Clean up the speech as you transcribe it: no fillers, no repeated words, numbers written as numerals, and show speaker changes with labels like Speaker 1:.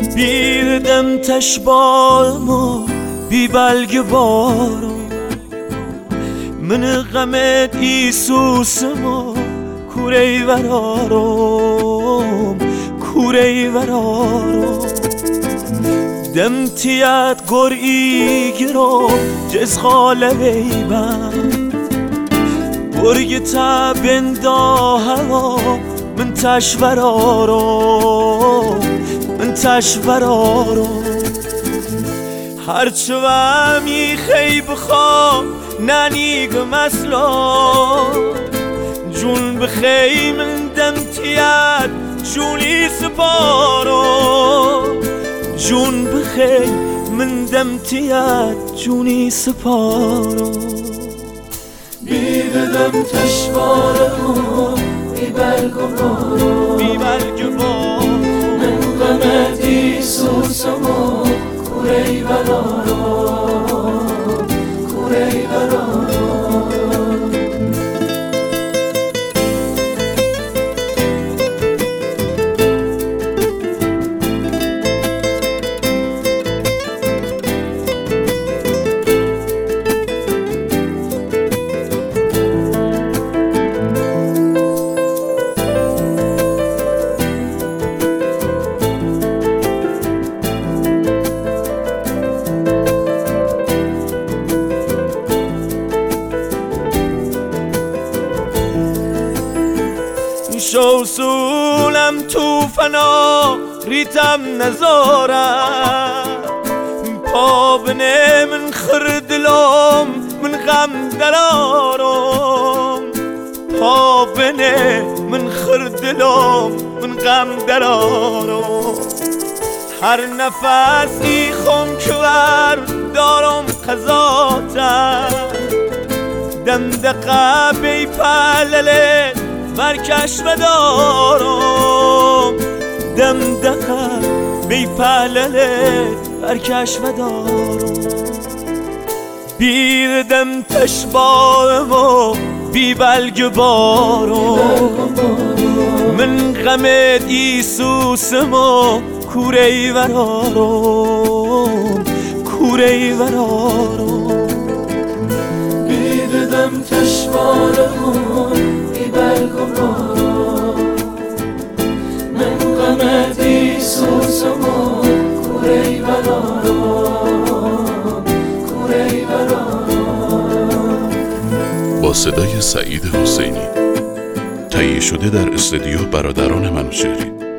Speaker 1: بیردم تشبالمو بی بلگ بارو من غمت ایسوسمو کوری ورارم کوری ورارم دم تیت گرئی گرو جز خاله بیبم برگ تا بندا هوا من تشورارم من تشورارم هرچه ومی خیب خواه ننیگ مسلا جون بخی من دم تیت جونی سپارم جون بخی من دم تیت جونی سپارم
Speaker 2: بیدم تشوارم بی بلگ و بارو
Speaker 1: بی بلگ بارو
Speaker 2: من غمت ایسوسمو کوری ورارم کوری ورارم
Speaker 1: شوسولم تو فنا ریتم نزارم پا بنه من خردلم من غم درارم پا بنه من خردلم من غم درارم هر نفسی خم کور دارم قضاتم دم دقه بی پلله برکش و دارم دم دقه بی پلله برکش و دارم بیردم تشبالمو بی بلگ بارم من غمت ایسوسمو کوری ورارم کوری ورارم
Speaker 2: بیردم تشوارمو بی بلگ و بارو من غمت ایسوسمو کوری ورارم کوری ورارم.
Speaker 3: با صدای سعید حسینی تهیه شده در استودیو برادران منوچهری.